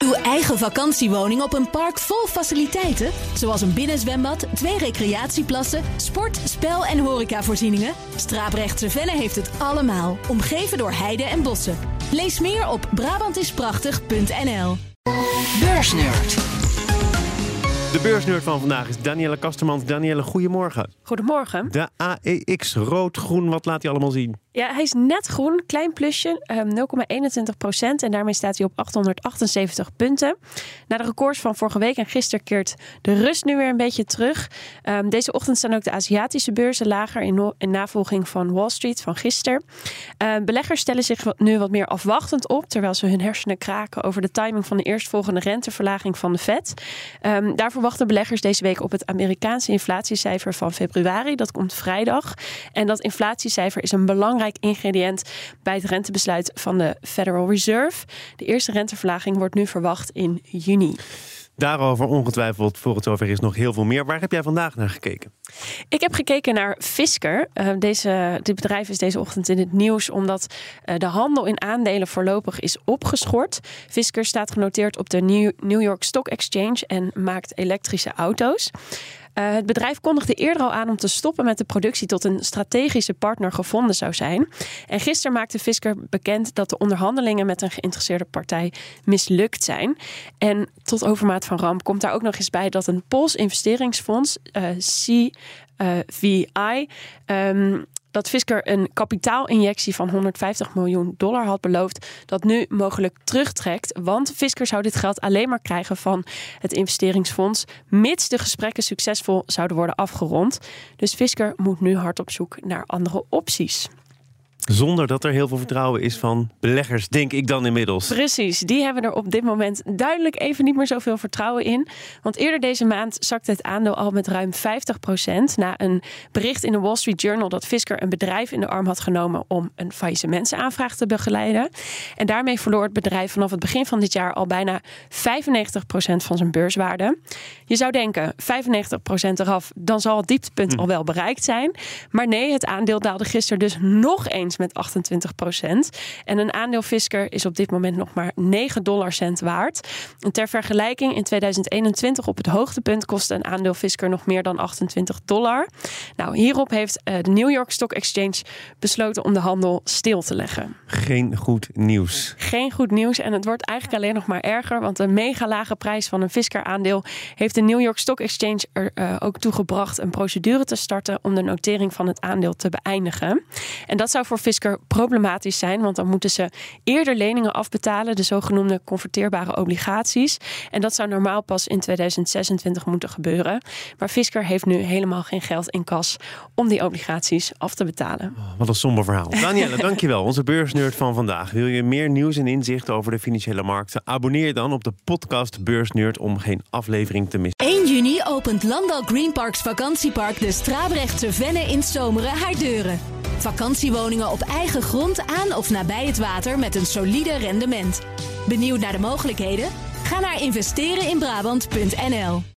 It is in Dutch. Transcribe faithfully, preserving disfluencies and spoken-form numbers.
Uw eigen vakantiewoning op een park vol faciliteiten? Zoals een binnenzwembad, twee recreatieplassen, sport, spel- en horecavoorzieningen? Strabrechtse Venne heeft het allemaal, omgeven door heide en bossen. Lees meer op brabantisprachtig punt n l. Beursnerd. De beursnerd van vandaag is Danielle Kastermans. Danielle, goedemorgen. Goedemorgen. De A E X, rood, groen, wat laat hij allemaal zien? Ja, hij is net groen, klein plusje, nul komma eenentwintig procent. En daarmee staat hij op achthonderdachtenzeventig punten. Na de records van vorige week en gisteren keert de rust nu weer een beetje terug. Um, deze ochtend staan ook de Aziatische beurzen lager in, no- in navolging van Wall Street van gisteren. Uh, beleggers stellen zich wat, nu wat meer afwachtend op, terwijl ze hun hersenen kraken over de timing van de eerstvolgende renteverlaging van de Fed. Um, daar verwachten beleggers deze week op het Amerikaanse inflatiecijfer van februari. Dat komt vrijdag. En dat inflatiecijfer is een belangrijk ingrediënt bij het rentebesluit van de Federal Reserve. De eerste renteverlaging wordt nu verwacht in juni. Daarover ongetwijfeld voor het zover is nog heel veel meer. Waar heb jij vandaag naar gekeken? Ik heb gekeken naar Fisker. Uh, deze, dit bedrijf is deze ochtend in het nieuws omdat uh, de handel in aandelen voorlopig is opgeschort. Fisker staat genoteerd op de New, New York Stock Exchange en maakt elektrische auto's. Uh, het bedrijf kondigde eerder al aan om te stoppen met de productie tot een strategische partner gevonden zou zijn. En gisteren maakte Fisker bekend dat de onderhandelingen met een geïnteresseerde partij mislukt zijn. En tot overmaat van ramp komt daar ook nog eens bij dat een Pools investeringsfonds, uh, C V I, um, dat Fisker een kapitaalinjectie van honderdvijftig miljoen dollar had beloofd, dat nu mogelijk terugtrekt. Want Fisker zou dit geld alleen maar krijgen van het investeringsfonds, mits de gesprekken succesvol zouden worden afgerond. Dus Fisker moet nu hard op zoek naar andere opties. Zonder dat er heel veel vertrouwen is van beleggers, denk ik dan inmiddels. Precies, die hebben er op dit moment duidelijk even niet meer zoveel vertrouwen in. Want eerder deze maand zakte het aandeel al met ruim vijftig procent... na een bericht in de Wall Street Journal dat Fisker een bedrijf in de arm had genomen om een faillissementsaanvraag te begeleiden. En daarmee verloor het bedrijf vanaf het begin van dit jaar al bijna vijfennegentig procent van zijn beurswaarde. Je zou denken, vijfennegentig procent eraf, dan zal het dieptepunt hm. al wel bereikt zijn. Maar nee, het aandeel daalde gisteren dus nog eens met achtentwintig procent. En een aandeel Fisker is op dit moment nog maar negen dollarcent waard. En ter vergelijking, in tweeduizend eenentwintig op het hoogtepunt kostte een aandeel Fisker nog meer dan achtentwintig dollar. Nou, hierop heeft uh, de New York Stock Exchange besloten om de handel stil te leggen. Geen goed nieuws. Geen goed nieuws en het wordt eigenlijk alleen nog maar erger, want een mega lage prijs van een Fisker aandeel heeft de New York Stock Exchange er uh, ook toegebracht een procedure te starten om de notering van het aandeel te beëindigen. En dat zou voor Fisker problematisch zijn, want dan moeten ze eerder leningen afbetalen, de zogenoemde converteerbare obligaties. En dat zou normaal pas in tweeduizend zesentwintig moeten gebeuren. Maar Fisker heeft nu helemaal geen geld in kas om die obligaties af te betalen. Oh, wat een somber verhaal. Danielle, dankjewel. Onze beursnerd van vandaag. Wil je meer nieuws en inzichten over de financiële markten? Abonneer je dan op de podcast Beursnerd om geen aflevering te missen. één juni opent Landal Green Parks vakantiepark de Strabrechtse Venne in Zomeren haar deuren. Vakantiewoningen op eigen grond aan of nabij het water met een solide rendement. Benieuwd naar de mogelijkheden? Ga naar investeren in Brabant punt n l.